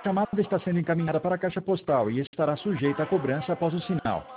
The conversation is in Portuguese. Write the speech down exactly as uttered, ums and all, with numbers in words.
chamada está sendo encaminhada para a caixa postal e estará sujeita a cobrança após o sinal.